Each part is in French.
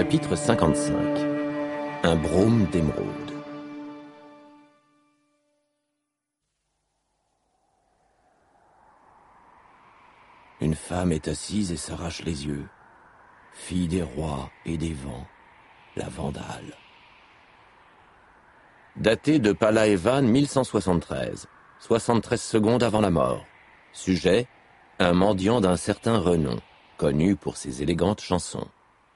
Chapitre 55. Un brome d'émeraude. Une femme est assise et s'arrache les yeux. Fille des rois et des vents, la Vandale. Daté de Palaevan 1173, 73 secondes avant la mort. Sujet, un mendiant d'un certain renom, connu pour ses élégantes chansons.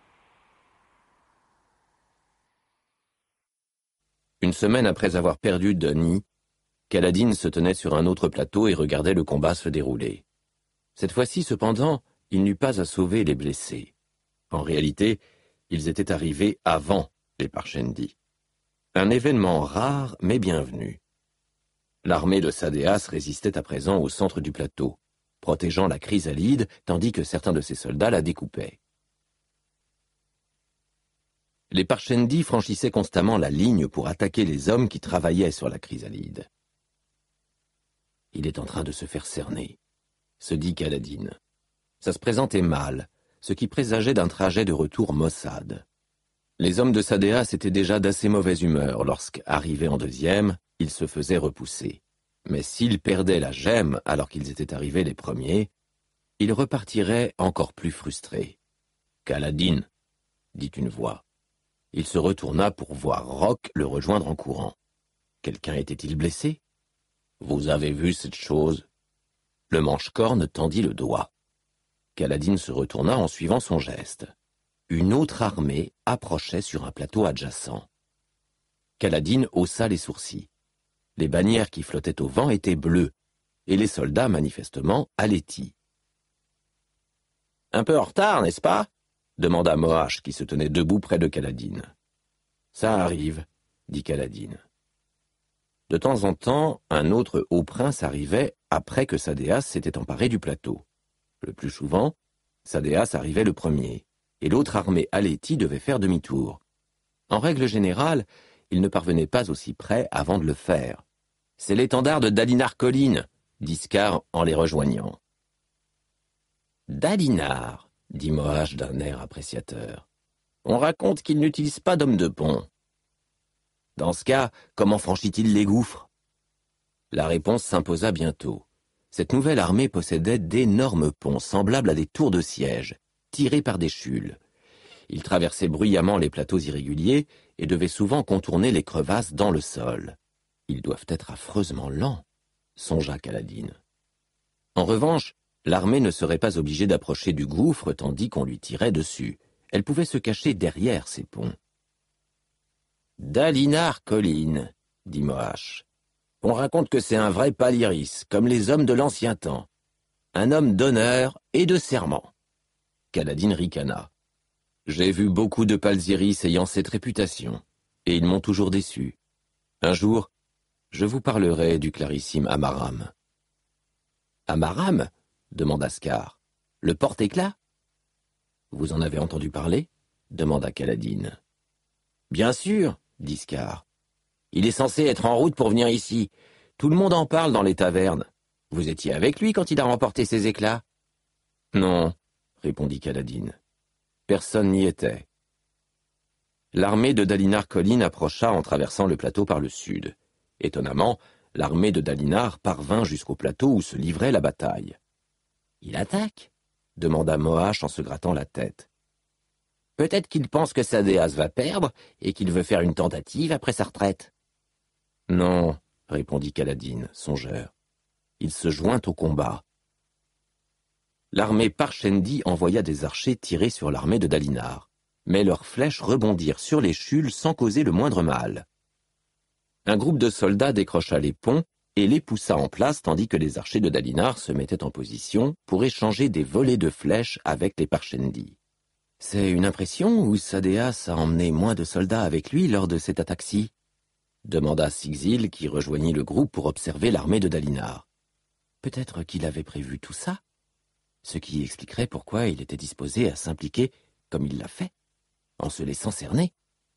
Une semaine après avoir perdu Dony, Kaladin se tenait sur un autre plateau et regardait le combat se dérouler. Cette fois-ci, cependant, il n'eut pas à sauver les blessés. En réalité, ils étaient arrivés avant les Parshendi. Un événement rare mais bienvenu. L'armée de Sadéas résistait à présent au centre du plateau, protégeant la chrysalide tandis que certains de ses soldats la découpaient. Les Parshendi franchissaient constamment la ligne pour attaquer les hommes qui travaillaient sur la chrysalide. « Il est en train de se faire cerner », se dit Kaladin. Ça se présentait mal, ce qui présageait d'un trajet de retour maussade. Les hommes de Sadéas étaient déjà d'assez mauvaise humeur lorsque, arrivés en deuxième, ils se faisaient repousser. Mais s'ils perdaient la gemme alors qu'ils étaient arrivés les premiers, ils repartiraient encore plus frustrés. « Kaladin », dit une voix. Il se retourna pour voir Roc le rejoindre en courant. Quelqu'un était-il blessé? « Vous avez vu cette chose ?» Le manche-corne tendit le doigt. Kaladin se retourna en suivant son geste. Une autre armée approchait sur un plateau adjacent. Kaladin haussa les sourcils. Les bannières qui flottaient au vent étaient bleues, et les soldats, manifestement, haletis. « Un peu en retard, n'est-ce pas ?» demanda Moash, qui se tenait debout près de Kaladin. « Ça arrive, » dit Kaladin. De temps en temps, un autre haut prince arrivait après que Sadéas s'était emparé du plateau. Le plus souvent, Sadéas arrivait le premier, et l'autre armée haletie devait faire demi-tour. En règle générale, il ne parvenait pas aussi près avant de le faire. « C'est l'étendard de Dalinar Kholin » dit Scar en les rejoignant. « Dalinar » dit Moash d'un air appréciateur. « On raconte qu'il n'utilise pas d'homme de pont. » Dans ce cas, comment franchit-il les gouffres? La réponse s'imposa bientôt. Cette nouvelle armée possédait d'énormes ponts semblables à des tours de siège, tirés par des chules. Ils traversaient bruyamment les plateaux irréguliers et devaient souvent contourner les crevasses dans le sol. Ils doivent être affreusement lents, songea Kaladin. En revanche, l'armée ne serait pas obligée d'approcher du gouffre tandis qu'on lui tirait dessus. Elle pouvait se cacher derrière ces ponts. « Dalinar Kholin » dit Moash. « On raconte que c'est un vrai Paliris, comme les hommes de l'ancien temps. Un homme d'honneur et de serment. » Kaladin ricana. « J'ai vu beaucoup de Palzyris ayant cette réputation, et ils m'ont toujours déçu. Un jour, je vous parlerai du clarissime Amaram. »« Amaram » demanda Scar. « Le porte-éclat ?»« Vous en avez entendu parler ?» demanda Kaladin. « Bien sûr, » dit Scar. « Il est censé être en route pour venir ici. Tout le monde en parle dans les tavernes. Vous étiez avec lui quand il a remporté ses éclats ?»« Non, » répondit Kaladin. « Personne n'y était. » L'armée de Dalinar Kholin approcha en traversant le plateau par le sud. Étonnamment, l'armée de Dalinar parvint jusqu'au plateau où se livrait la bataille. « Il attaque ?» demanda Moash en se grattant la tête. « Peut-être qu'il pense que Sadéas va perdre et qu'il veut faire une tentative après sa retraite. »« Non, » répondit Kaladin, songeur. « Il se joint au combat. » L'armée Parshendi envoya des archers tirer sur l'armée de Dalinar, mais leurs flèches rebondirent sur les chules sans causer le moindre mal. Un groupe de soldats décrocha les ponts et les poussa en place tandis que les archers de Dalinar se mettaient en position pour échanger des volées de flèches avec les Parshendi. « C'est une impression ou Sadéas a emmené moins de soldats avec lui lors de cette attaque-ci » demanda Sigzil qui rejoignit le groupe pour observer l'armée de Dalinar. Peut-être qu'il avait prévu tout ça, ce qui expliquerait pourquoi il était disposé à s'impliquer comme il l'a fait, en se laissant cerner.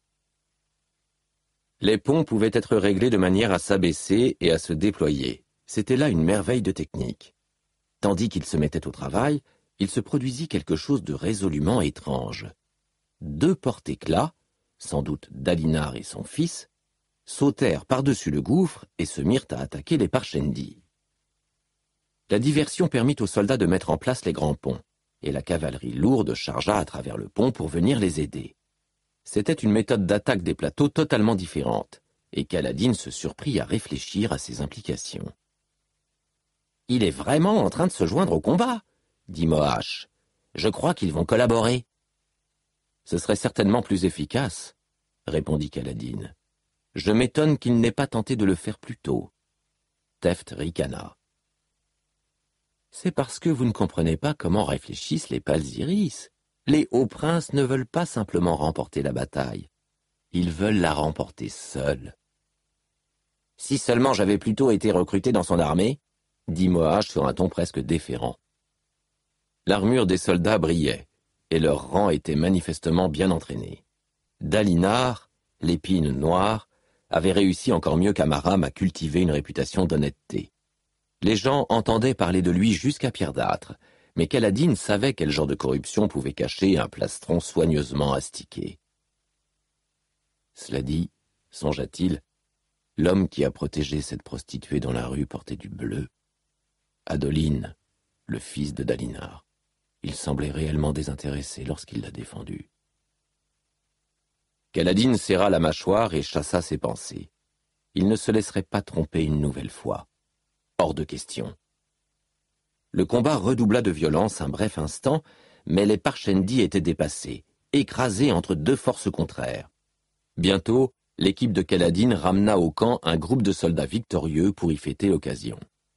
Les ponts pouvaient être réglés de manière à s'abaisser et à se déployer. C'était là une merveille de technique. Tandis qu'il se mettait au travail, il se produisit quelque chose de résolument étrange. 2 porte-éclats, sans doute Dalinar et son fils, sautèrent par-dessus le gouffre et se mirent à attaquer les Parshendi. La diversion permit aux soldats de mettre en place les grands ponts, et la cavalerie lourde chargea à travers le pont pour venir les aider. C'était une méthode d'attaque des plateaux totalement différente, et Kaladin se surprit à réfléchir à ses implications. « Il est vraiment en train de se joindre au combat, » dit Moash. « Je crois qu'ils vont collaborer. »« Ce serait certainement plus efficace, » répondit Kaladin. « Je m'étonne qu'il n'ait pas tenté de le faire plus tôt. » Teft ricana. « C'est parce que vous ne comprenez pas comment réfléchissent les Palzyris. Les hauts princes ne veulent pas simplement remporter la bataille. Ils veulent la remporter seuls. »« Si seulement j'avais plutôt été recruté dans son armée, » dit Moash sur un ton presque déférent. L'armure des soldats brillait, et leur rang était manifestement bien entraîné. Dalinar, l'épine noire, avait réussi encore mieux qu'Amaram à cultiver une réputation d'honnêteté. Les gens entendaient parler de lui jusqu'à Pierre d'Âtre, mais Kaladin savait quel genre de corruption pouvait cacher un plastron soigneusement astiqué. Cela dit, songea-t-il, l'homme qui a protégé cette prostituée dans la rue portait du bleu. Adoline, le fils de Dalinar. Il semblait réellement désintéressé lorsqu'il l'a défendu. Kaladin serra la mâchoire et chassa ses pensées. Il ne se laisserait pas tromper une nouvelle fois. Hors de question. Le combat redoubla de violence un bref instant, mais les Parshendi étaient dépassés, écrasés entre 2 forces contraires. Bientôt, l'équipe de Kaladin ramena au camp un groupe de soldats victorieux pour y fêter l'occasion.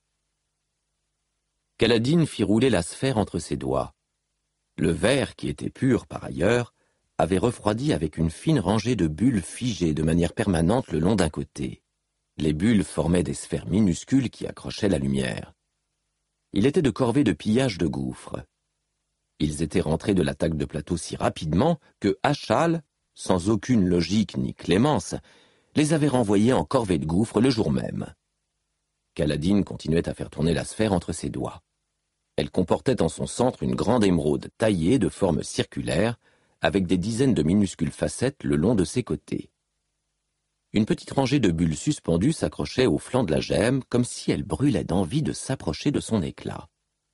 Kaladin fit rouler la sphère entre ses doigts. Le verre, qui était pur par ailleurs, avait refroidi avec une fine rangée de bulles figées de manière permanente le long d'un côté. Les bulles formaient des sphères minuscules qui accrochaient la lumière. Il était de corvée de pillage de gouffres. Ils étaient rentrés de l'attaque de plateau si rapidement que Ashal, sans aucune logique ni clémence, les avait renvoyés en corvée de gouffres le jour même. Kaladin continuait à faire tourner la sphère entre ses doigts. Elle comportait en son centre une grande émeraude taillée de forme circulaire, avec des dizaines de minuscules facettes le long de ses côtés. Une petite rangée de bulles suspendues s'accrochait au flanc de la gemme, comme si elle brûlait d'envie de s'approcher de son éclat.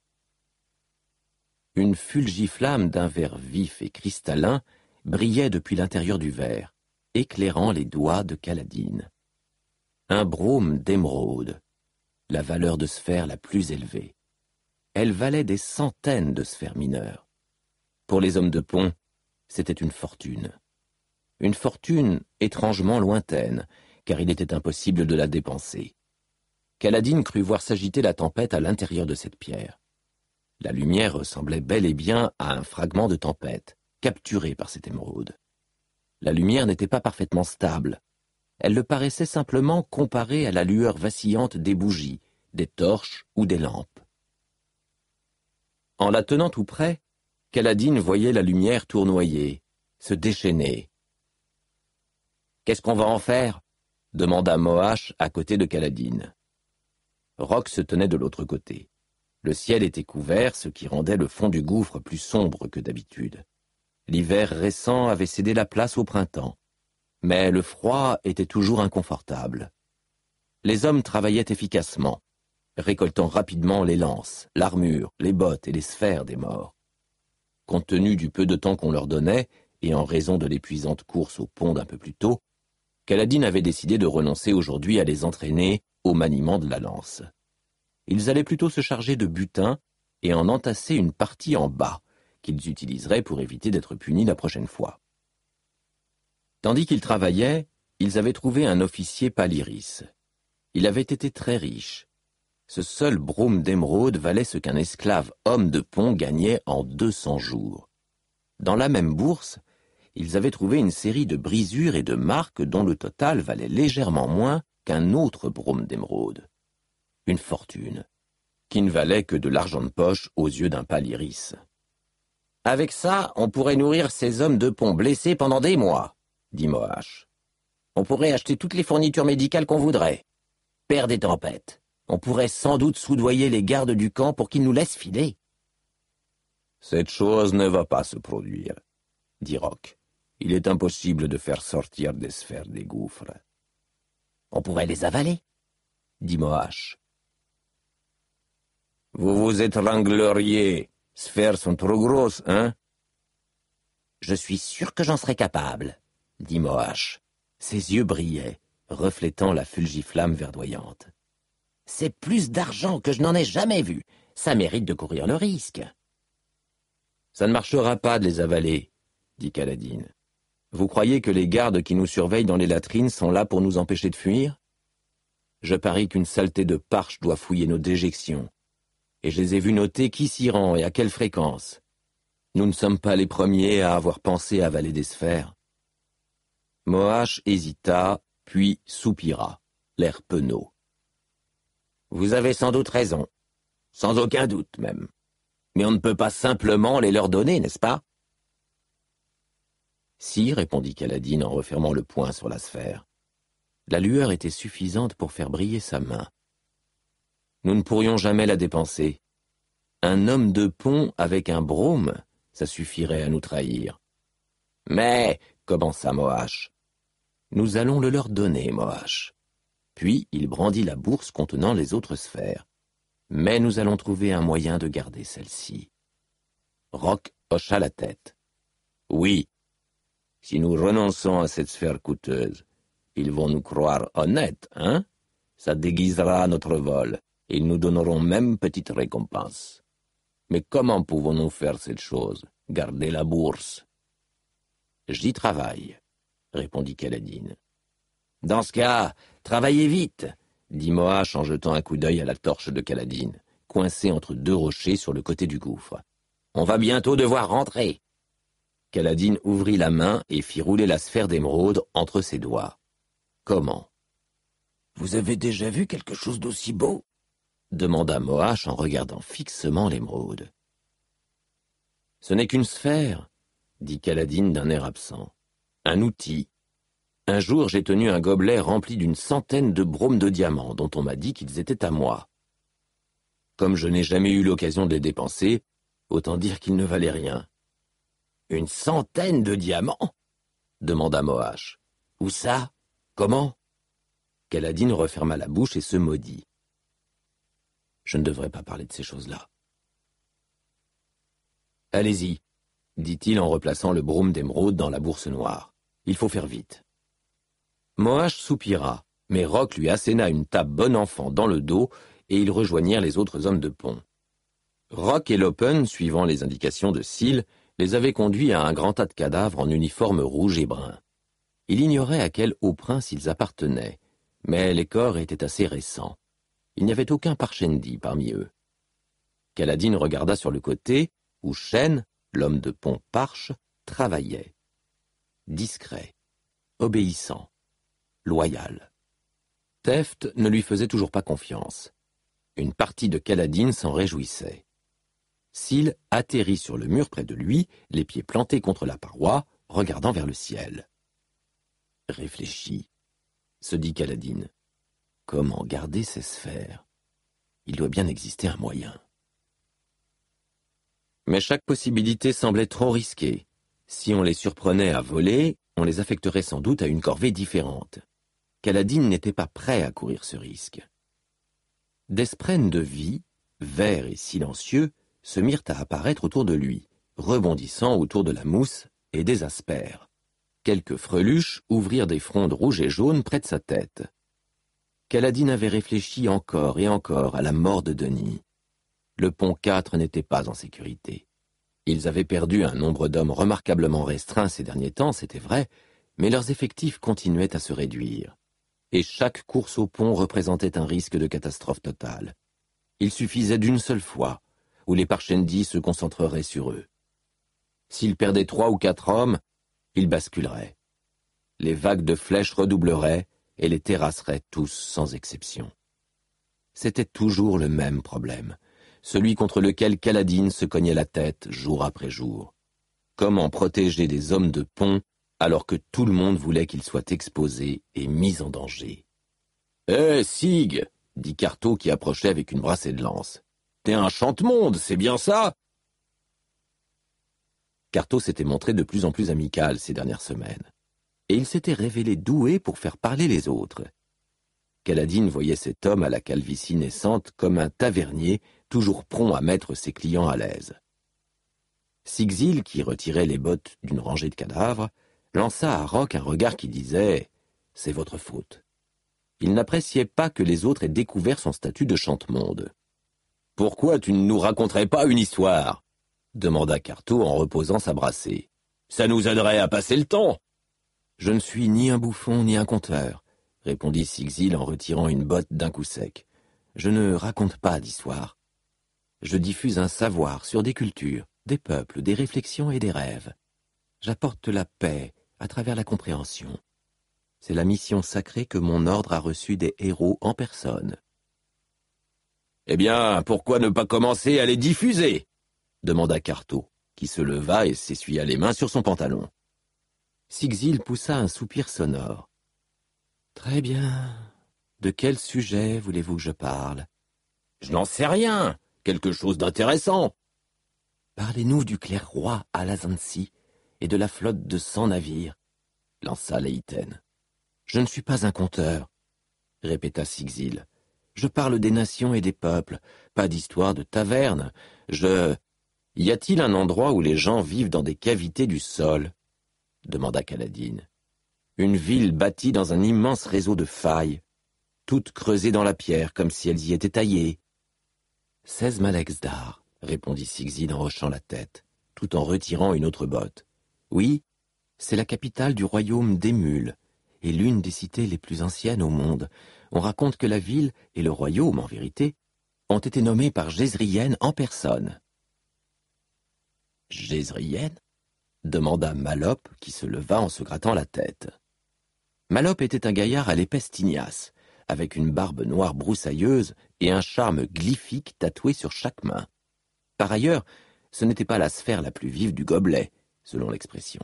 Une fulgiflamme d'un vert vif et cristallin brillait depuis l'intérieur du verre, éclairant les doigts de Kaladin. Un brome d'émeraude, la valeur de sphère la plus élevée. Elle valait des centaines de sphères mineures. Pour les hommes de pont, c'était une fortune. Une fortune étrangement lointaine, car il était impossible de la dépenser. Kaladin crut voir s'agiter la tempête à l'intérieur de cette pierre. La lumière ressemblait bel et bien à un fragment de tempête, capturé par cette émeraude. La lumière n'était pas parfaitement stable. Elle le paraissait simplement comparée à la lueur vacillante des bougies, des torches ou des lampes. En la tenant tout près, Kaladin voyait la lumière tournoyer, se déchaîner. « Qu'est-ce qu'on va en faire ?» demanda Moash à côté de Kaladin. Roc se tenait de l'autre côté. Le ciel était couvert, ce qui rendait le fond du gouffre plus sombre que d'habitude. L'hiver récent avait cédé la place au printemps, mais le froid était toujours inconfortable. Les hommes travaillaient efficacement, récoltant rapidement les lances, l'armure, les bottes et les sphères des morts. Compte tenu du peu de temps qu'on leur donnait, et en raison de l'épuisante course au pont d'un peu plus tôt, Kaladin avait décidé de renoncer aujourd'hui à les entraîner au maniement de la lance. Ils allaient plutôt se charger de butin et en entasser une partie en bas, qu'ils utiliseraient pour éviter d'être punis la prochaine fois. Tandis qu'ils travaillaient, ils avaient trouvé un officier Pallyris. Il avait été très riche. Ce seul brome d'émeraude valait ce qu'un esclave homme de pont gagnait en 200 jours. Dans la même bourse, ils avaient trouvé une série de brisures et de marques dont le total valait légèrement moins qu'un autre brome d'émeraude. Une fortune, qui ne valait que de l'argent de poche aux yeux d'un Pallyris. « Avec ça, on pourrait nourrir ces hommes de pont blessés pendant des mois, » dit Moash. « On pourrait acheter toutes les fournitures médicales qu'on voudrait. Père des tempêtes, on pourrait sans doute soudoyer les gardes du camp pour qu'ils nous laissent filer. »« Cette chose ne va pas se produire, » dit Roc. Il est impossible de faire sortir des sphères des gouffres. On pourrait les avaler, dit Moash. Vous vous étrangleriez. Sphères sont trop grosses, hein? Je suis sûr que j'en serais capable, dit Moash. Ses yeux brillaient, reflétant la fulgiflamme verdoyante. C'est plus d'argent que je n'en ai jamais vu. Ça mérite de courir le risque. Ça ne marchera pas de les avaler, dit Kaladin. Vous croyez que les gardes qui nous surveillent dans les latrines sont là pour nous empêcher de fuir? Je parie qu'une saleté de parche doit fouiller nos déjections. Et je les ai vus noter qui s'y rend et à quelle fréquence. Nous ne sommes pas les premiers à avoir pensé avaler des sphères. Moash hésita, puis soupira, l'air penaud. Vous avez sans doute raison. Sans aucun doute, même. Mais on ne peut pas simplement les leur donner, n'est-ce pas? Si, répondit Kaladin en refermant le poing sur la sphère. La lueur était suffisante pour faire briller sa main. Nous ne pourrions jamais la dépenser. Un homme de pont avec un brome, ça suffirait à nous trahir. Mais, commença Moash. Nous allons le leur donner, Moash. Puis il brandit la bourse contenant les autres sphères. Mais nous allons trouver un moyen de garder celle-ci. Rock hocha la tête. Oui. Si nous renonçons à cette sphère coûteuse, ils vont nous croire honnêtes, hein? Ça déguisera notre vol, et ils nous donneront même petite récompense. Mais comment pouvons-nous faire cette chose, garder la bourse? J'y travaille, répondit Kaladin. Dans ce cas, travaillez vite, dit Moash en jetant un coup d'œil à la torche de Kaladin, coincée entre deux rochers sur le côté du gouffre. On va bientôt devoir rentrer. Kaladin ouvrit la main et fit rouler la sphère d'émeraude entre ses doigts. Comment? Vous avez déjà vu quelque chose d'aussi beau? Demanda Moash en regardant fixement l'émeraude. Ce n'est qu'une sphère, dit Kaladin d'un air absent. Un outil. Un jour, j'ai tenu un gobelet rempli d'une centaine de bromes de diamants dont on m'a dit qu'ils étaient à moi. Comme je n'ai jamais eu l'occasion de les dépenser, autant dire qu'ils ne valaient rien. Une centaine de diamants? Demanda Moash. Où ça? Comment? Kaladin referma la bouche et se maudit. Je ne devrais pas parler de ces choses-là. Allez-y, dit-il en replaçant le brome d'émeraude dans la bourse noire. Il faut faire vite. Moash soupira, mais Rock lui asséna une tape bon enfant dans le dos et ils rejoignirent les autres hommes de pont. Rock et Lopen, suivant les indications de Syl, les avaient conduits à un grand tas de cadavres en uniforme rouge et brun. Il ignorait à quel haut prince ils appartenaient, mais les corps étaient assez récents. Il n'y avait aucun Parshendi parmi eux. Kaladin regarda sur le côté, où Shen, l'homme de pont Parche, travaillait. Discret, obéissant, loyal. Teft ne lui faisait toujours pas confiance. Une partie de Kaladin s'en réjouissait. Syl atterrit sur le mur près de lui, les pieds plantés contre la paroi, regardant vers le ciel. Réfléchis, se dit Kaladin. Comment garder ces sphères? Il doit bien exister un moyen. Mais chaque possibilité semblait trop risquée. Si on les surprenait à voler, on les affecterait sans doute à une corvée différente. Kaladin n'était pas prêt à courir ce risque. Des sprènes de vie, verts et silencieux, se mirent à apparaître autour de lui, rebondissant autour de la mousse et des aspères. Quelques freluches ouvrirent des frondes rouges et jaunes près de sa tête. Kaladin avait réfléchi encore et encore à la mort de Denis. Le pont 4 n'était pas en sécurité. Ils avaient perdu un nombre d'hommes remarquablement restreint ces derniers temps, c'était vrai, mais leurs effectifs continuaient à se réduire. Et chaque course au pont représentait un risque de catastrophe totale. Il suffisait d'une seule fois, où les Parshendi se concentreraient sur eux. S'ils perdaient 3 ou 4 hommes, ils basculeraient. Les vagues de flèches redoubleraient et les terrasseraient tous sans exception. C'était toujours le même problème, celui contre lequel Kaladin se cognait la tête jour après jour. Comment protéger des hommes de pont alors que tout le monde voulait qu'ils soient exposés et mis en danger? « Hé, Sig !» dit Carto qui approchait avec une brassée de lance. « T'es un chante-monde, c'est bien ça ?» Carto s'était montré de plus en plus amical ces dernières semaines, et il s'était révélé doué pour faire parler les autres. Kaladin voyait cet homme à la calvitie naissante comme un tavernier toujours prompt à mettre ses clients à l'aise. Sigzil, qui retirait les bottes d'une rangée de cadavres, lança à Roch un regard qui disait « C'est votre faute ». Il n'appréciait pas que les autres aient découvert son statut de chante-monde. « Pourquoi tu ne nous raconterais pas une histoire ?» demanda Carto en reposant sa brassée. « Ça nous aiderait à passer le temps !»« Je ne suis ni un bouffon ni un conteur, » répondit Sigzil en retirant une botte d'un coup sec. « Je ne raconte pas d'histoire. Je diffuse un savoir sur des cultures, des peuples, des réflexions et des rêves. J'apporte la paix à travers la compréhension. C'est la mission sacrée que mon ordre a reçue des héros en personne. »« Eh bien, pourquoi ne pas commencer à les diffuser ?» demanda Carto, qui se leva et s'essuya les mains sur son pantalon. Sigzil poussa un soupir sonore. « Très bien. De quel sujet voulez-vous que je parle ?»« Je n'en sais rien. Quelque chose d'intéressant. »« Parlez-nous du clair-roi Alazansi et de la flotte de 100 navires, » lança Leïten. « Je ne suis pas un conteur, » répéta Sigzil. « Je parle des nations et des peuples, pas d'histoire de taverne. Y a-t-il un endroit où les gens vivent dans des cavités du sol ?» demanda Kaladin. « Une ville bâtie dans un immense réseau de failles, toutes creusées dans la pierre comme si elles y étaient taillées. »« 16 Malexdar, » répondit Sigzil en hochant la tête, tout en retirant une autre botte. « Oui, c'est la capitale du royaume d'Emul, et l'une des cités les plus anciennes au monde. On raconte que la ville et le royaume, en vérité, ont été nommés par Jezrien en personne. »« Jezrien ?» demanda Malope, qui se leva en se grattant la tête. Malope était un gaillard à l'épaisse tignasse, avec une barbe noire broussailleuse et un charme glyphique tatoué sur chaque main. Par ailleurs, ce n'était pas la sphère la plus vive du gobelet, selon l'expression.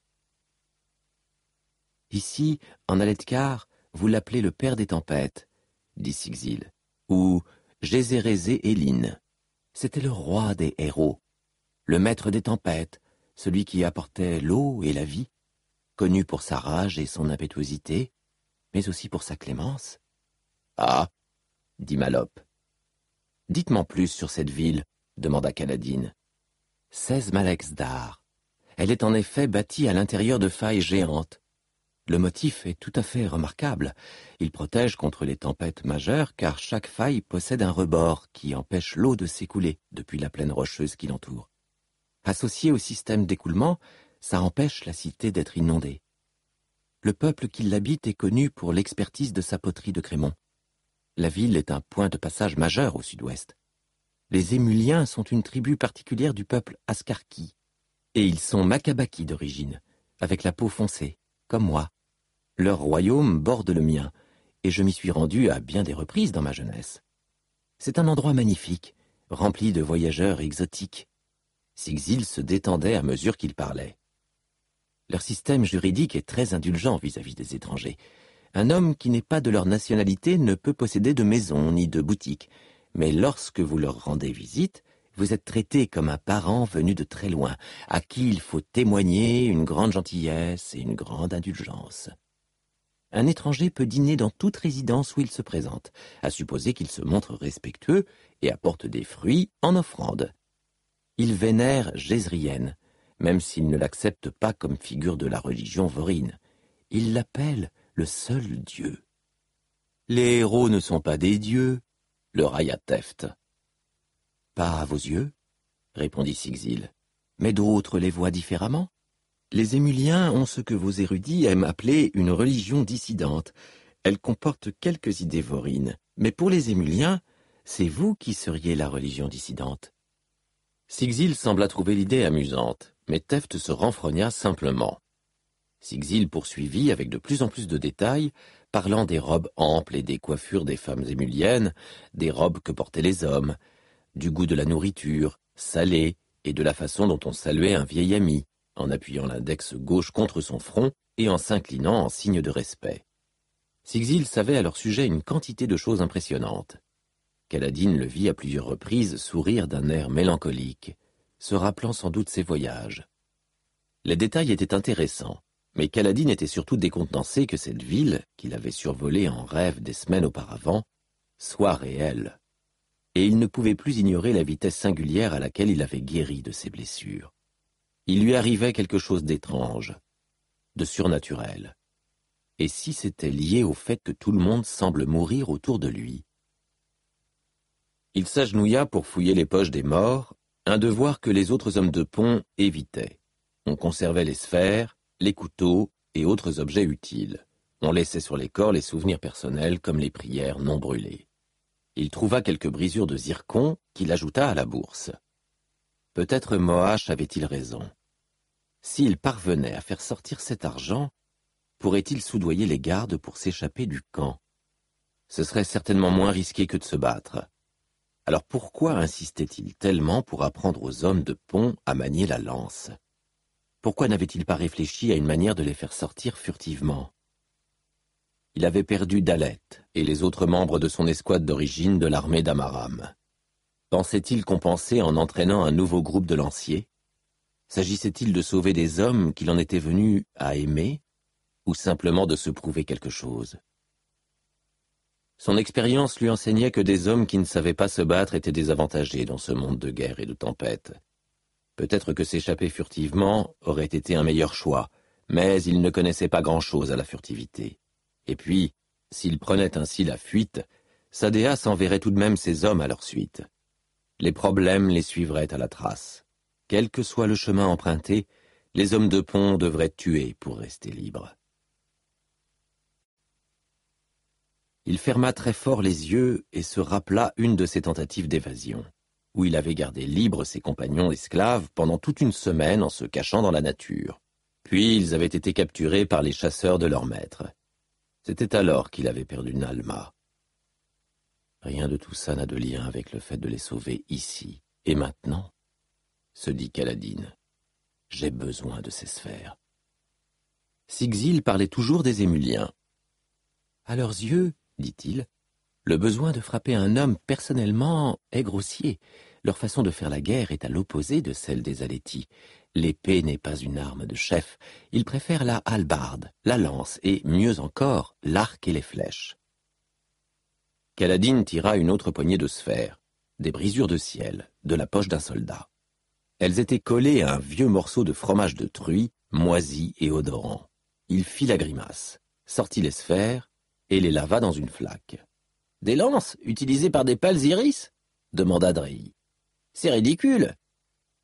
« Ici, en Aletkar, vous l'appelez le père des tempêtes, » dit Sigzil, « ou Gézérézé Élin. C'était le roi des héros, le maître des tempêtes, celui qui apportait l'eau et la vie, connu pour sa rage et son impétuosité, mais aussi pour sa clémence. »« Ah » dit Malope. « Dites-m'en plus sur cette ville, » demanda Kaladin. « 16 Malexdar. Elle est en effet bâtie à l'intérieur de failles géantes. Le motif est tout à fait remarquable. Il protège contre les tempêtes majeures car chaque faille possède un rebord qui empêche l'eau de s'écouler depuis la plaine rocheuse qui l'entoure. Associé au système d'écoulement, ça empêche la cité d'être inondée. Le peuple qui l'habite est connu pour l'expertise de sa poterie de Crémon. La ville est un point de passage majeur au sud-ouest. Les Émuliens sont une tribu particulière du peuple Askarki, et ils sont Makabaki d'origine, avec la peau foncée, comme moi. Leur royaume borde le mien, et je m'y suis rendu à bien des reprises dans ma jeunesse. C'est un endroit magnifique, rempli de voyageurs exotiques. Sigzil se détendait à mesure qu'il parlait. Leur système juridique est très indulgent vis-à-vis des étrangers. Un homme qui n'est pas de leur nationalité ne peut posséder de maison ni de boutique, mais lorsque vous leur rendez visite, vous êtes traité comme un parent venu de très loin, à qui il faut témoigner une grande gentillesse et une grande indulgence. Un étranger peut dîner dans toute résidence où il se présente, à supposer qu'il se montre respectueux et apporte des fruits en offrande. Il vénère Jezrien, même s'il ne l'accepte pas comme figure de la religion vaurine. Il l'appelle le seul Dieu. Les héros ne sont pas des dieux, le railla Teft. Pas à vos yeux, répondit Sigzil, mais d'autres les voient différemment. Les Émuliens ont ce que vos érudits aiment appeler une religion dissidente. Elle comporte quelques idées vaurines, mais pour les Émuliens, c'est vous qui seriez la religion dissidente. Sigzil sembla trouver l'idée amusante, mais Teft se renfrogna simplement. Sigzil poursuivit avec de plus en plus de détails, parlant des robes amples et des coiffures des femmes émuliennes, des robes que portaient les hommes, du goût de la nourriture, salée, et de la façon dont on saluait un vieil ami, en appuyant l'index gauche contre son front et en s'inclinant en signe de respect. Sigzil savait à leur sujet une quantité de choses impressionnantes. Kaladin le vit à plusieurs reprises sourire d'un air mélancolique, se rappelant sans doute ses voyages. Les détails étaient intéressants, mais Kaladin était surtout décontenancé que cette ville, qu'il avait survolée en rêve des semaines auparavant, soit réelle. Et il ne pouvait plus ignorer la vitesse singulière à laquelle il avait guéri de ses blessures. Il lui arrivait quelque chose d'étrange, de surnaturel. Et si c'était lié au fait que tout le monde semble mourir autour de lui? Il s'agenouilla pour fouiller les poches des morts, un devoir que les autres hommes de pont évitaient. On conservait les sphères, les couteaux et autres objets utiles. On laissait sur les corps les souvenirs personnels comme les prières non brûlées. Il trouva quelques brisures de zircon qu'il ajouta à la bourse. Peut-être Moash avait-il raison. S'il parvenait à faire sortir cet argent, pourrait-il soudoyer les gardes pour s'échapper du camp? Ce serait certainement moins risqué que de se battre. Alors pourquoi insistait-il tellement pour apprendre aux hommes de pont à manier la lance? Pourquoi n'avait-il pas réfléchi à une manière de les faire sortir furtivement? Il avait perdu Dalet et les autres membres de son escouade d'origine de l'armée d'Amaram. Pensait-il compenser en entraînant un nouveau groupe de lanciers? S'agissait-il de sauver des hommes qu'il en était venu à aimer, ou simplement de se prouver quelque chose? Son expérience lui enseignait que des hommes qui ne savaient pas se battre étaient désavantagés dans ce monde de guerre et de tempête. Peut-être que s'échapper furtivement aurait été un meilleur choix, mais il ne connaissait pas grand-chose à la furtivité. Et puis, s'il prenait ainsi la fuite, sa déesse enverrait tout de même ses hommes à leur suite. Les problèmes les suivraient à la trace. Quel que soit le chemin emprunté, les hommes de pont devraient tuer pour rester libres. Il ferma très fort les yeux et se rappela une de ses tentatives d'évasion, où il avait gardé libres ses compagnons esclaves pendant toute une semaine en se cachant dans la nature. Puis ils avaient été capturés par les chasseurs de leur maître. C'était alors qu'il avait perdu Nalma. Rien de tout ça n'a de lien avec le fait de les sauver ici et maintenant, se dit Kaladin. J'ai besoin de ces sphères. Sigzil parlait toujours des Émuliens. À leurs yeux, dit-il, le besoin de frapper un homme personnellement est grossier. Leur façon de faire la guerre est à l'opposé de celle des Alétis. L'épée n'est pas une arme de chef. Ils préfèrent la hallebarde, la lance et, mieux encore, l'arc et les flèches. Kaladin tira une autre poignée de sphères, des brisures de ciel, de la poche d'un soldat. Elles étaient collées à un vieux morceau de fromage de truie, moisi et odorant. Il fit la grimace, sortit les sphères et les lava dans une flaque. « Des lances utilisées par des pâles iris ?» demanda Drei. « C'est ridicule !»« Pourquoi ?»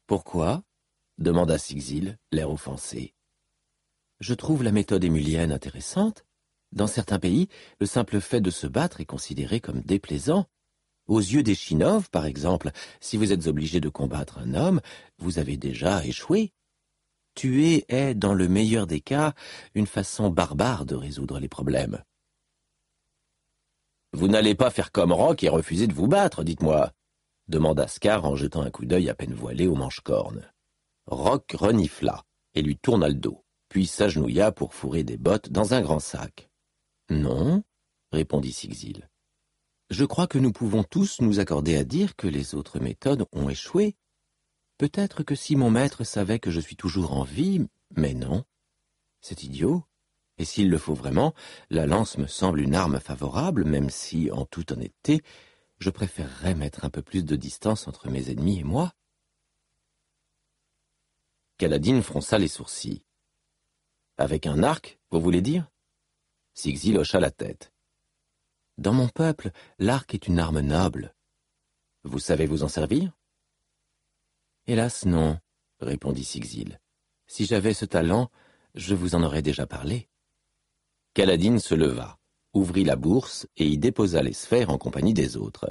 demanda Sigzil, l'air offensé. « Je trouve la méthode émulienne intéressante. Dans certains pays, le simple fait de se battre est considéré comme déplaisant. Aux yeux des Chinovs, par exemple, si vous êtes obligé de combattre un homme, vous avez déjà échoué. Tuer est, dans le meilleur des cas, une façon barbare de résoudre les problèmes. « Vous n'allez pas faire comme Rock et refuser de vous battre, dites-moi » demanda Scar en jetant un coup d'œil à peine voilé aux manches-cornes. Rock renifla et lui tourna le dos, puis s'agenouilla pour fourrer des bottes dans un grand sac. « Non, » répondit Sigzil. « Je crois que nous pouvons tous nous accorder à dire que les autres méthodes ont échoué. Peut-être que si mon maître savait que je suis toujours en vie, mais non. C'est idiot. Et s'il le faut vraiment, la lance me semble une arme favorable, même si, en toute honnêteté, je préférerais mettre un peu plus de distance entre mes ennemis et moi. » Kaladin fronça les sourcils. « Avec un arc, vous voulez dire ?» Sigzil hocha la tête. « Dans mon peuple, l'arc est une arme noble. Vous savez vous en servir ?»« Hélas, non, » répondit Sigzil. « Si j'avais ce talent, je vous en aurais déjà parlé. » Kaladin se leva, ouvrit la bourse et y déposa les sphères en compagnie des autres.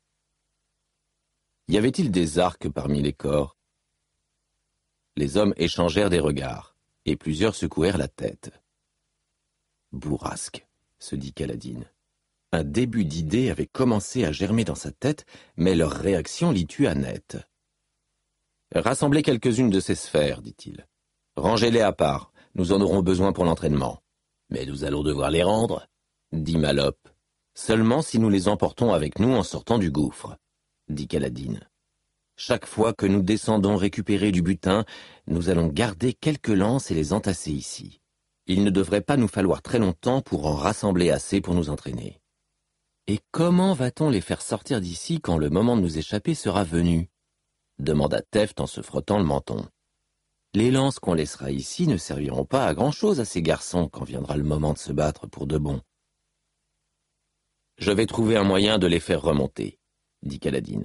Y avait-il des arcs parmi les corps? Les hommes échangèrent des regards, et plusieurs secouèrent la tête. « Bourrasque !» se dit Kaladin. Un début d'idée avait commencé à germer dans sa tête, mais leur réaction l'y tua net. « Rassemblez quelques-unes de ces sphères, dit-il. Rangez-les à part, nous en aurons besoin pour l'entraînement. »« Mais nous allons devoir les rendre, » dit Malope. « Seulement si nous les emportons avec nous en sortant du gouffre, » dit Kaladin. Chaque fois que nous descendons récupérer du butin, nous allons garder quelques lances et les entasser ici. Il ne devrait pas nous falloir très longtemps pour en rassembler assez pour nous entraîner. Et comment va-t-on les faire sortir d'ici quand le moment de nous échapper sera venu ? Demanda Teft en se frottant le menton. Les lances qu'on laissera ici ne serviront pas à grand-chose à ces garçons quand viendra le moment de se battre pour de bon. Je vais trouver un moyen de les faire remonter, dit Kaladin.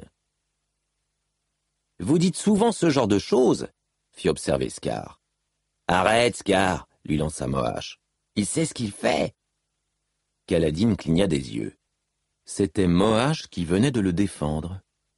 Vous dites souvent ce genre de choses, fit observer Scar. Arrête, Scar, lui lança Moash. Il sait ce qu'il fait. Kaladin cligna des yeux. C'était Moash qui venait de le défendre.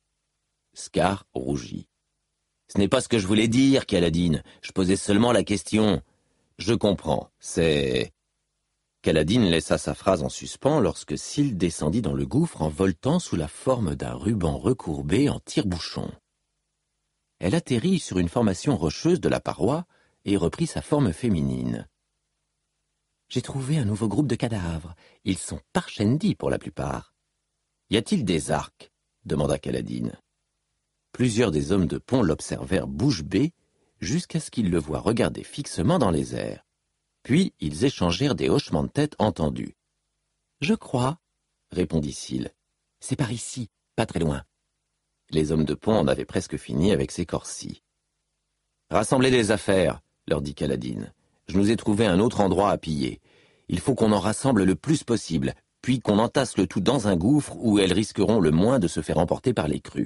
Scar rougit. Ce n'est pas ce que je voulais dire, Kaladin. Je posais seulement la question. Je comprends, c'est... Kaladin laissa sa phrase en suspens lorsque Syl descendit dans le gouffre en voltant sous la forme d'un ruban recourbé en tire-bouchon. Elle atterrit sur une formation rocheuse de la paroi et reprit sa forme féminine. J'ai trouvé un nouveau groupe de cadavres. Ils sont Parshendi pour la plupart. Y a-t-il des arcs ? Demanda Kaladin. Plusieurs des hommes de pont l'observèrent bouche bée jusqu'à ce qu'ils le voient regarder fixement dans les airs. Puis ils échangèrent des hochements de tête entendus. « Je crois, » répondit Syl. « C'est par ici, pas très loin. » Les hommes de pont en avaient presque fini avec ces corsis. « Rassemblez les affaires, » leur dit Kaladin. « Je nous ai trouvé un autre endroit à piller. Il faut qu'on en rassemble le plus possible, puis qu'on entasse le tout dans un gouffre où elles risqueront le moins de se faire emporter par les crues. »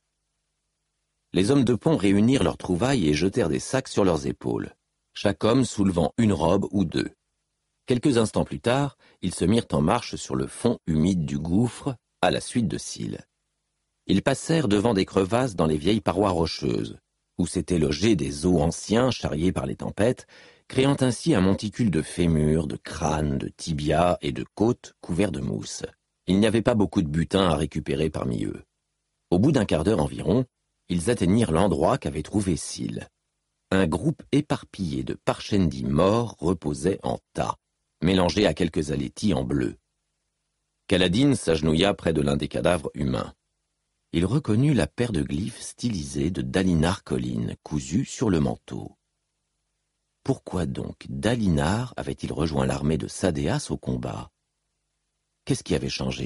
Les hommes de pont réunirent leurs trouvailles et jetèrent des sacs sur leurs épaules, chaque homme soulevant une robe ou deux. Quelques instants plus tard, ils se mirent en marche sur le fond humide du gouffre, à la suite de Syl. Ils passèrent devant des crevasses dans les vieilles parois rocheuses, où s'étaient logés des os anciens charriés par les tempêtes, créant ainsi un monticule de fémurs, de crânes, de tibias et de côtes couverts de mousse. Il n'y avait pas beaucoup de butin à récupérer parmi eux. Au bout d'un quart d'heure environ, ils atteignirent l'endroit qu'avait trouvé Syl. Un groupe éparpillé de Parshendi morts reposait en tas, mélangés à quelques alétis en bleu. Kaladin s'agenouilla près de l'un des cadavres humains. Il reconnut la paire de glyphes stylisés de Dalinar Kholin cousus sur le manteau. Pourquoi donc Dalinar avait-il rejoint l'armée de Sadéas au combat ? Qu'est-ce qui avait changé ?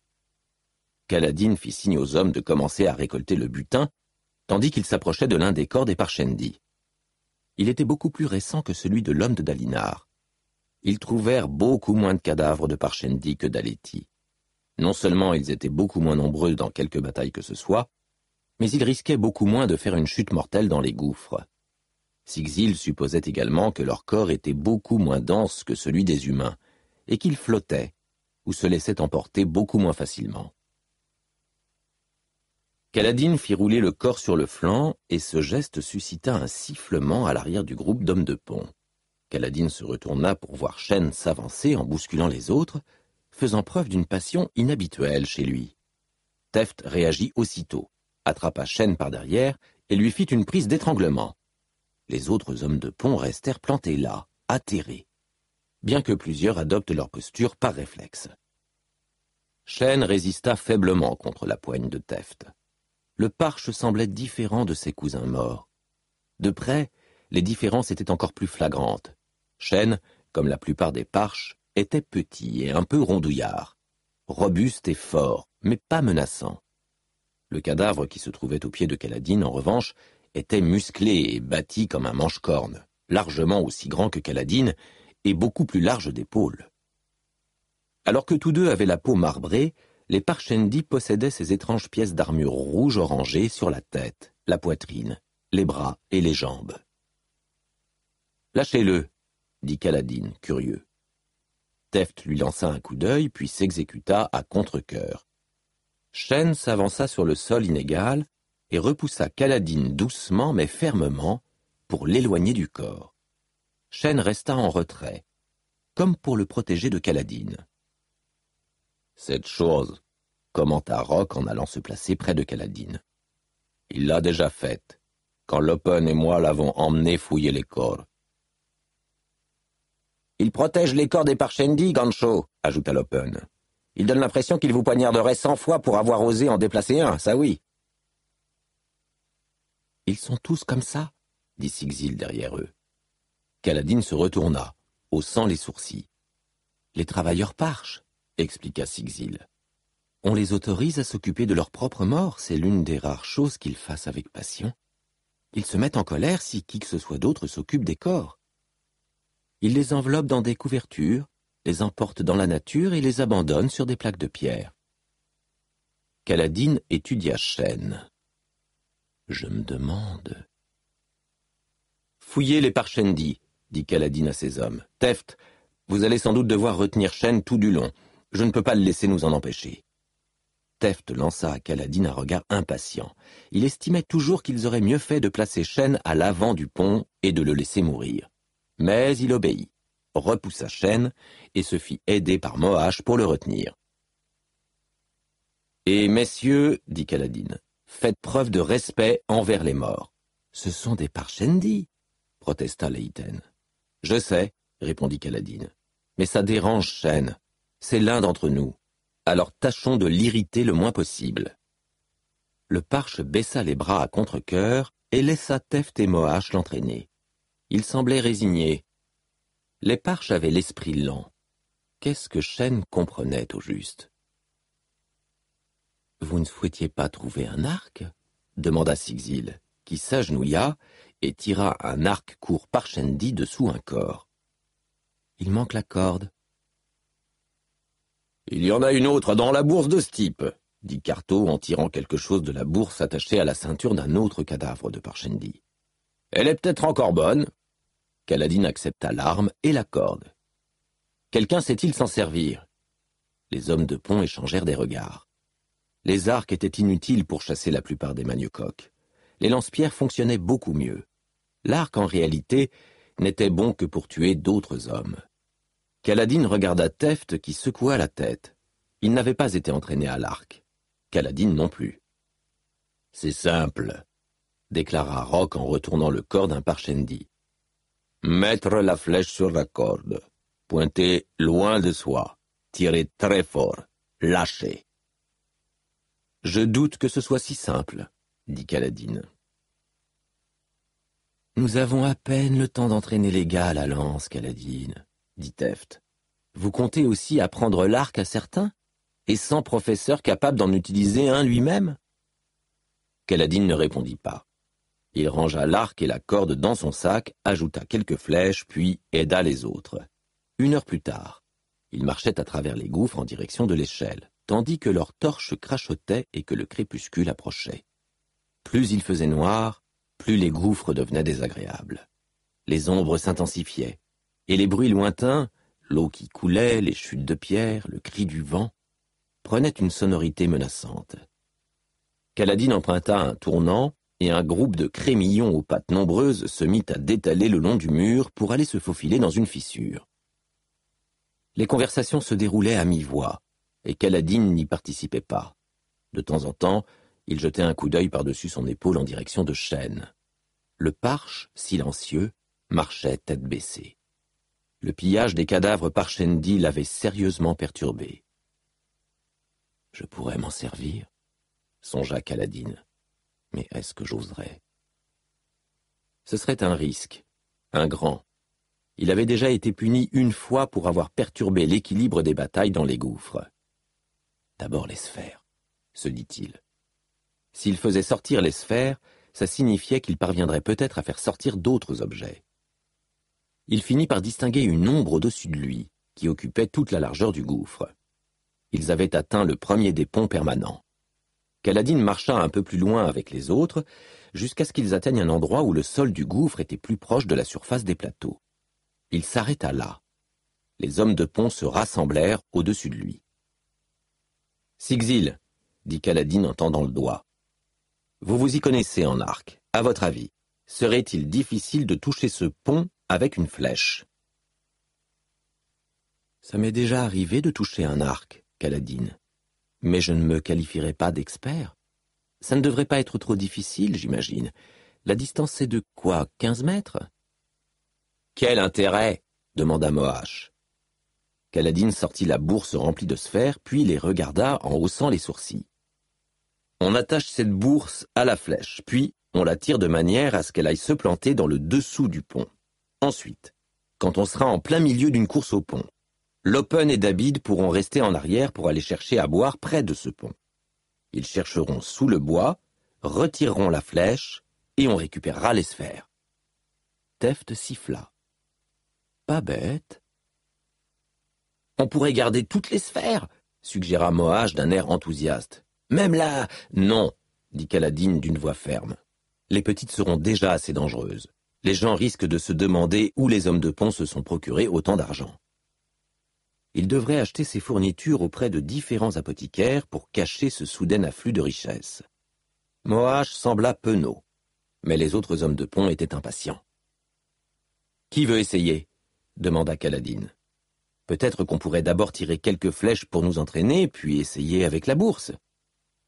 Kaladin fit signe aux hommes de commencer à récolter le butin, tandis qu'il s'approchait de l'un des corps des Parshendi. Il était beaucoup plus récent que celui de l'homme de Dalinar. Ils trouvèrent beaucoup moins de cadavres de Parshendi que d'Alétis. Non seulement ils étaient beaucoup moins nombreux dans quelque bataille que ce soit, mais ils risquaient beaucoup moins de faire une chute mortelle dans les gouffres. Sigzil supposait également que leur corps était beaucoup moins dense que celui des humains, et qu'ils flottaient, ou se laissaient emporter beaucoup moins facilement. Kaladin fit rouler le corps sur le flanc, et ce geste suscita un sifflement à l'arrière du groupe d'hommes de pont. Kaladin se retourna pour voir Shen s'avancer en bousculant les autres, faisant preuve d'une passion inhabituelle chez lui. Teft réagit aussitôt, attrapa Shen par derrière et lui fit une prise d'étranglement. Les autres hommes de pont restèrent plantés là, atterrés, bien que plusieurs adoptent leur posture par réflexe. Shen résista faiblement contre la poigne de Teft. Le Parche semblait différent de ses cousins morts. De près, les différences étaient encore plus flagrantes. Shen, comme la plupart des Parches, était petit et un peu rondouillard, robuste et fort, mais pas menaçant. Le cadavre qui se trouvait au pied de Kaladin, en revanche, était musclé et bâti comme un manche-corne, largement aussi grand que Kaladin et beaucoup plus large d'épaules. Alors que tous deux avaient la peau marbrée, les Parshendi possédaient ces étranges pièces d'armure rouge orangée sur la tête, la poitrine, les bras et les jambes. « Lâchez-le » dit Kaladin, curieux. Teft lui lança un coup d'œil, puis s'exécuta à contre-cœur. Shen s'avança sur le sol inégal et repoussa Kaladin doucement mais fermement pour l'éloigner du corps. Shen resta en retrait, comme pour le protéger de Kaladin. Cette chose, commenta Rock en allant se placer près de Kaladin. Il l'a déjà faite, quand Lopen et moi l'avons emmené fouiller les corps. Il protège les corps des Parshendi, Gancho, ajouta Lopen. Il donne l'impression qu'il vous poignarderait 100 fois pour avoir osé en déplacer un, ça oui. Ils sont tous comme ça, dit Sigzil derrière eux. Kaladin se retourna, haussant les sourcils. Les travailleurs parchent, expliqua Sigzil. On les autorise à s'occuper de leur propre mort, c'est l'une des rares choses qu'ils fassent avec passion. Ils se mettent en colère si qui que ce soit d'autre s'occupe des corps. Ils les enveloppent dans des couvertures, les emportent dans la nature et les abandonnent sur des plaques de pierre. Kaladin étudia Shen. Je me demande... Fouillez les Parshendi, dit Kaladin à ses hommes. Teft, vous allez sans doute devoir retenir Shen tout du long. Je ne peux pas le laisser nous en empêcher. Teft lança à Kaladin un regard impatient. Il estimait toujours qu'ils auraient mieux fait de placer Shen à l'avant du pont et de le laisser mourir. Mais il obéit, repoussa Shen et se fit aider par Moash pour le retenir. « Et messieurs, dit Kaladin, faites preuve de respect envers les morts. »« Ce sont des Parshendi, » protesta Leiten. « Je sais, » répondit Kaladin, « mais ça dérange Shen. C'est l'un d'entre nous. Alors tâchons de l'irriter le moins possible. » Le Parche baissa les bras à contre-cœur et laissa Teft et Moash l'entraîner. Il semblait résigné. Les Parches avaient l'esprit lent. Qu'est-ce que Shen comprenait au juste? « Vous ne souhaitiez pas trouver un arc ?» demanda Sigzil, qui s'agenouilla et tira un arc court Parshendi dessous un corps. « Il manque la corde. »« Il y en a une autre dans la bourse de ce type, » dit Carto en tirant quelque chose de la bourse attachée à la ceinture d'un autre cadavre de Parshendi. « Elle est peut-être encore bonne. » Kaladin accepta l'arme et la corde. « Quelqu'un sait-il s'en servir ?» Les hommes de pont échangèrent des regards. Les arcs étaient inutiles pour chasser la plupart des maniocoques. Les lance-pierres fonctionnaient beaucoup mieux. L'arc, en réalité, n'était bon que pour tuer d'autres hommes. Kaladin regarda Teft qui secoua la tête. Il n'avait pas été entraîné à l'arc. Kaladin non plus. « C'est simple, » déclara Rock en retournant le corps d'un Parshendi. « Mettre la flèche sur la corde, pointer loin de soi, tirer très fort, lâcher. » « Je doute que ce soit si simple, » dit Kaladin. « Nous avons à peine le temps d'entraîner les gars à la lance, Kaladin, » dit Teft. « Vous comptez aussi apprendre l'arc à certains, et sans professeur capable d'en utiliser un lui-même » Kaladin ne répondit pas. Il rangea l'arc et la corde dans son sac, ajouta quelques flèches, puis aida les autres. 1 heure plus tard, ils marchaient à travers les gouffres en direction de l'échelle, tandis que leurs torches crachotaient et que le crépuscule approchait. Plus il faisait noir, plus les gouffres devenaient désagréables. Les ombres s'intensifiaient, et les bruits lointains, l'eau qui coulait, les chutes de pierre, le cri du vent, prenaient une sonorité menaçante. Kaladin emprunta un tournant, et un groupe de crémillons aux pattes nombreuses se mit à détaler le long du mur pour aller se faufiler dans une fissure. Les conversations se déroulaient à mi-voix, et Kaladin n'y participait pas. De temps en temps, il jetait un coup d'œil par-dessus son épaule en direction de Shen. Le Parche, silencieux, marchait tête baissée. Le pillage des cadavres Parshendi l'avait sérieusement perturbé. « Je pourrais m'en servir, » songea Kaladin. « Mais est-ce que j'oserais ?» Ce serait un risque, un grand. Il avait déjà été puni 1 fois pour avoir perturbé l'équilibre des batailles dans les gouffres. D'abord les sphères, se dit-il. S'il faisait sortir les sphères, ça signifiait qu'il parviendrait peut-être à faire sortir d'autres objets. Il finit par distinguer une ombre au-dessus de lui, qui occupait toute la largeur du gouffre. Ils avaient atteint le premier des ponts permanents. Kaladin marcha un peu plus loin avec les autres, jusqu'à ce qu'ils atteignent un endroit où le sol du gouffre était plus proche de la surface des plateaux. Il s'arrêta là. Les hommes de pont se rassemblèrent au-dessus de lui. « Sigzil, » dit Kaladin en tendant le doigt. « Vous vous y connaissez en arc. À votre avis, serait-il difficile de toucher ce pont avec une flèche ?»« Ça m'est déjà arrivé de toucher un arc, Kaladin. Mais je ne me qualifierais pas d'expert. Ça ne devrait pas être trop difficile, j'imagine. La distance c'est de quoi, 15 mètres ?»« Quel intérêt ?» demanda Moash. Kaladin sortit la bourse remplie de sphères, puis les regarda en haussant les sourcils. « On attache cette bourse à la flèche, puis on la tire de manière à ce qu'elle aille se planter dans le dessous du pont. Ensuite, quand on sera en plein milieu d'une course au pont, Lopen et David pourront rester en arrière pour aller chercher à boire près de ce pont. Ils chercheront sous le bois, retireront la flèche et on récupérera les sphères. Teft siffla. Pas bête. On pourrait garder toutes les sphères, suggéra Moach d'un air enthousiaste. Même là, non, dit Kaladin d'une voix ferme. Les petites seront déjà assez dangereuses. Les gens risquent de se demander où les hommes de pont se sont procurés autant d'argent. Ils devraient acheter ces fournitures auprès de différents apothicaires pour cacher ce soudain afflux de richesses. Moach sembla penaud, mais les autres hommes de pont étaient impatients. « Qui veut essayer ?» demanda Kaladin. « Peut-être qu'on pourrait d'abord tirer quelques flèches pour nous entraîner, puis essayer avec la bourse. Sigzil ?»«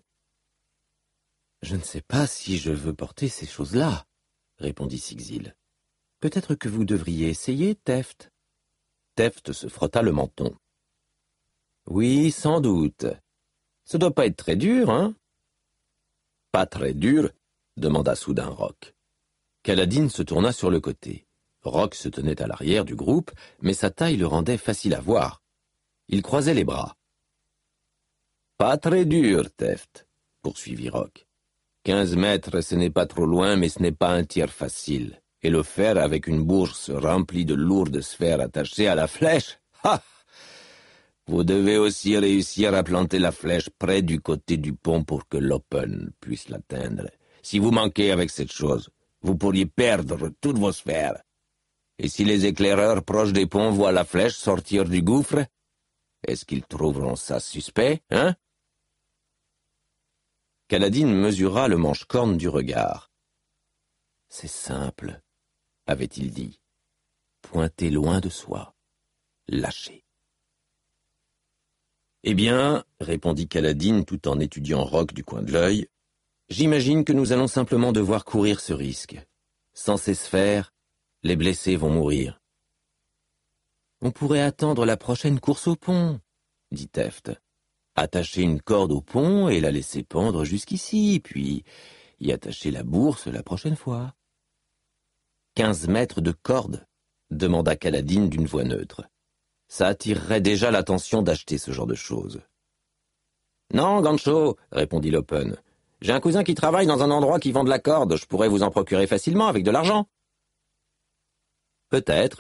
Je ne sais pas si je veux porter ces choses-là, » répondit Sigzil. « Peut-être que vous devriez essayer, Teft. » Teft se frotta le menton. « Oui, sans doute. Ça doit pas être très dur, hein ?»« Pas très dur ?» demanda soudain Rock. Kaladin se tourna sur le côté. Rock se tenait à l'arrière du groupe, mais sa taille le rendait facile à voir. Il croisait les bras. « Pas très dur, Teft, » poursuivit Rock. 15 mètres, ce n'est pas trop loin, mais ce n'est pas un tir facile. Et le faire avec une bourse remplie de lourdes sphères attachées à la flèche, ha! Vous devez aussi réussir à planter la flèche près du côté du pont pour que Lopen puisse l'atteindre. Si vous manquez avec cette chose, vous pourriez perdre toutes vos sphères. Et si les éclaireurs proches des ponts voient la flèche sortir du gouffre, est-ce qu'ils trouveront ça suspect, hein? Kaladin mesura le manche-corne du regard. « C'est simple, » avait-il dit. « Pointer loin de soi. Lâcher. » « Eh bien, » répondit Kaladin tout en étudiant Rock du coin de l'œil, « j'imagine que nous allons simplement devoir courir ce risque. Sans ces sphères, les blessés vont mourir. »« On pourrait attendre la prochaine course au pont, » dit Teft. « Attacher une corde au pont et la laisser pendre jusqu'ici, puis y attacher la bourse la prochaine fois. »« 15 mètres de corde ?» demanda Kaladin d'une voix neutre. Ça attirerait déjà l'attention d'acheter ce genre de choses. « Non, Gancho, » répondit Lopen. « J'ai un cousin qui travaille dans un endroit qui vend de la corde. Je pourrais vous en procurer facilement avec de l'argent. »« Peut-être, »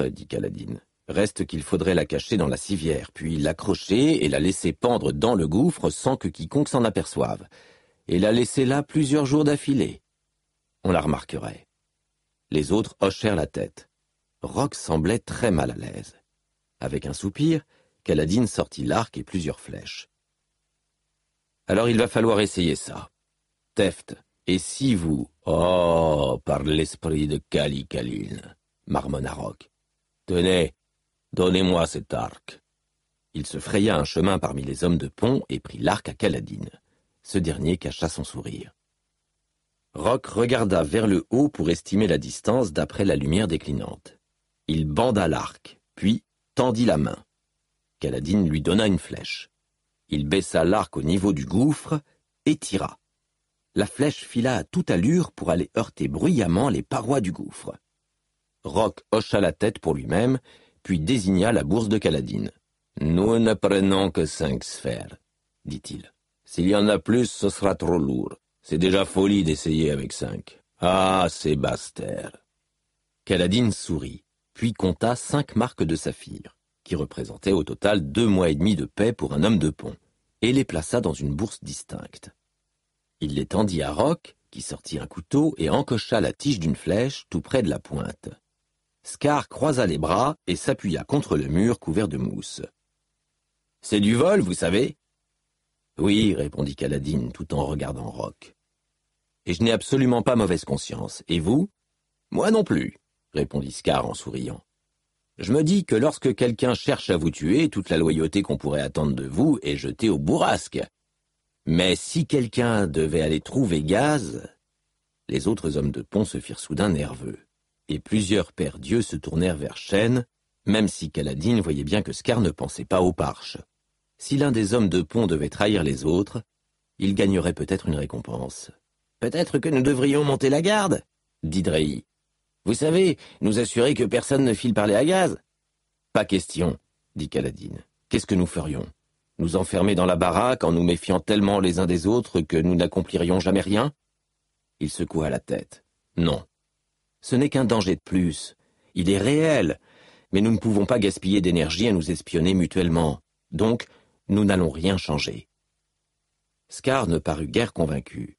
dit Kaladin. « Reste qu'il faudrait la cacher dans la civière, puis l'accrocher et la laisser pendre dans le gouffre sans que quiconque s'en aperçoive, et la laisser là plusieurs jours d'affilée. On la remarquerait. » Les autres hochèrent la tête. Rock semblait très mal à l'aise. Avec un soupir, Kaladin sortit l'arc et plusieurs flèches. « Alors il va falloir essayer ça. Teft, et si vous... »« Oh, par l'esprit de Kali Kalin, » marmonna Rock. « Tenez, donnez-moi cet arc. » Il se fraya un chemin parmi les hommes de pont et prit l'arc à Kaladin. Ce dernier cacha son sourire. Rock regarda vers le haut pour estimer la distance d'après la lumière déclinante. Il banda l'arc, puis tendit la main. Kaladin lui donna une flèche. Il baissa l'arc au niveau du gouffre et tira. La flèche fila à toute allure pour aller heurter bruyamment les parois du gouffre. Rock hocha la tête pour lui-même, puis désigna la bourse de Kaladin. « Nous ne prenons que 5 sphères, » dit-il. « S'il y en a plus, ce sera trop lourd. C'est déjà folie d'essayer avec 5. Ah, Sébaster !» Kaladin sourit, puis compta 5 marques de saphir, qui représentaient au total 2 mois et demi de paix pour un homme de pont, et les plaça dans une bourse distincte. Il les tendit à Rock, qui sortit un couteau et encocha la tige d'une flèche tout près de la pointe. Scar croisa les bras et s'appuya contre le mur couvert de mousse. « C'est du vol, vous savez ?»« Oui, » répondit Kaladin tout en regardant Rock. « Et je n'ai absolument pas mauvaise conscience. Et vous ?»« Moi non plus, » répondit Scar en souriant. « Je me dis que lorsque quelqu'un cherche à vous tuer, toute la loyauté qu'on pourrait attendre de vous est jetée au bourrasque. Mais si quelqu'un devait aller trouver Gaz... » Les autres hommes de pont se firent soudain nerveux, et plusieurs pères d'yeux se tournèrent vers Chêne, même si Kaladin voyait bien que Scar ne pensait pas aux parches. Si l'un des hommes de pont devait trahir les autres, il gagnerait peut-être une récompense. Peut-être que nous devrions monter la garde, dit Drey. Vous savez, nous assurer que personne ne file par les à gaz. Pas question, dit Kaladin. Qu'est-ce que nous ferions? Nous enfermer dans la baraque en nous méfiant tellement les uns des autres que nous n'accomplirions jamais rien? Il secoua la tête. Non. Ce n'est qu'un danger de plus. Il est réel, mais nous ne pouvons pas gaspiller d'énergie à nous espionner mutuellement. Donc, nous n'allons rien changer. Scar ne parut guère convaincu.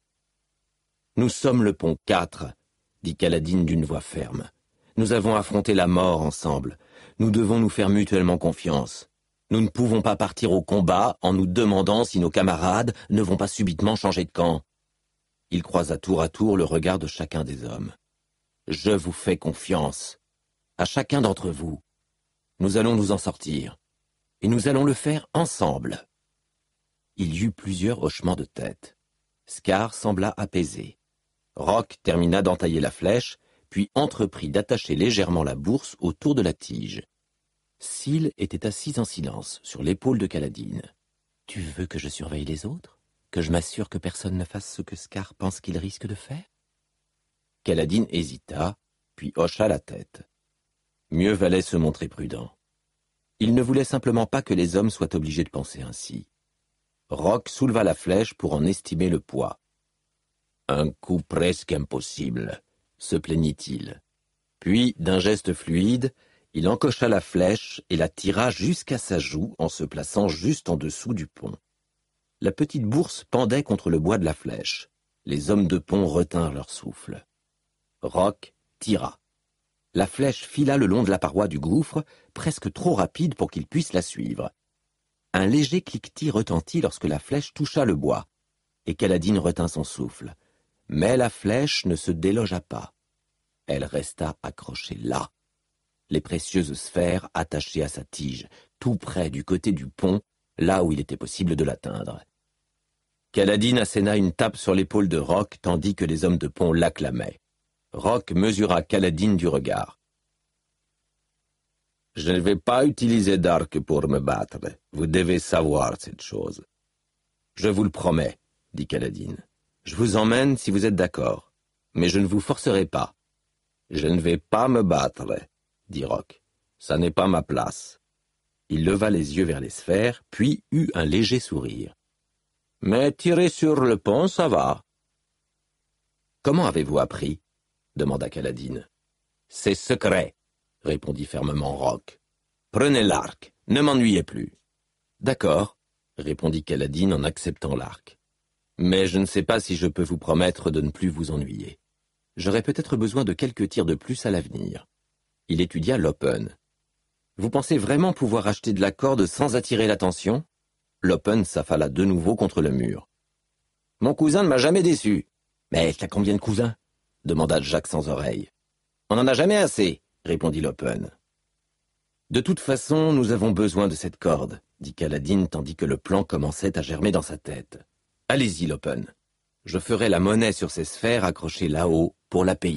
Nous sommes le pont 4, dit Kaladin d'une voix ferme. Nous avons affronté la mort ensemble. Nous devons nous faire mutuellement confiance. Nous ne pouvons pas partir au combat en nous demandant si nos camarades ne vont pas subitement changer de camp. Il croisa tour à tour le regard de chacun des hommes. Je vous fais confiance. À chacun d'entre vous. Nous allons nous en sortir. Et nous allons le faire ensemble. Il y eut plusieurs hochements de tête. Scar sembla apaisé. Rock termina d'entailler la flèche, puis entreprit d'attacher légèrement la bourse autour de la tige. Syl était assise en silence, sur l'épaule de Kaladin. « Tu veux que je surveille les autres? Que je m'assure que personne ne fasse ce que Scar pense qu'il risque de faire ?» Kaladin hésita, puis hocha la tête. Mieux valait se montrer prudent. Il ne voulait simplement pas que les hommes soient obligés de penser ainsi. Rock souleva la flèche pour en estimer le poids. « Un coup presque impossible », se plaignit-il. Puis, d'un geste fluide, il encocha la flèche et la tira jusqu'à sa joue en se plaçant juste en dessous du pont. La petite bourse pendait contre le bois de la flèche. Les hommes de pont retinrent leur souffle. Rock tira. La flèche fila le long de la paroi du gouffre, presque trop rapide pour qu'il puisse la suivre. Un léger cliquetis retentit lorsque la flèche toucha le bois, et Kaladin retint son souffle. Mais la flèche ne se délogea pas. Elle resta accrochée là, les précieuses sphères attachées à sa tige, tout près du côté du pont, là où il était possible de l'atteindre. Kaladin asséna une tape sur l'épaule de Rock tandis que les hommes de pont l'acclamaient. Rock mesura Kaladin du regard. « Je ne vais pas utiliser d'arc pour me battre. Vous devez savoir cette chose. »« Je vous le promets, » dit Kaladin. « Je vous emmène si vous êtes d'accord, mais je ne vous forcerai pas. »« Je ne vais pas me battre, » dit Rock. « Ça n'est pas ma place. » Il leva les yeux vers les sphères, puis eut un léger sourire. « Mais tirer sur le pont, ça va. »« Comment avez-vous appris ?» demanda Kaladin. « C'est secret, » répondit fermement Rock. « Prenez l'arc, ne m'ennuyez plus. »« D'accord, » répondit Kaladin en acceptant l'arc. « Mais je ne sais pas si je peux vous promettre de ne plus vous ennuyer. J'aurai peut-être besoin de quelques tirs de plus à l'avenir. » Il étudia l'open. « Vous pensez vraiment pouvoir acheter de la corde sans attirer l'attention ?» L'open s'affala de nouveau contre le mur. « Mon cousin ne m'a jamais déçu. »« Mais t'as combien de cousins ?» demanda Jacques sans oreille. « On n'en a jamais assez, » répondit l'open. « De toute façon, nous avons besoin de cette corde, » dit Kaladin tandis que le plan commençait à germer dans sa tête. « Allez-y, l'open. Je ferai la monnaie sur ces sphères accrochées là-haut pour la payer. »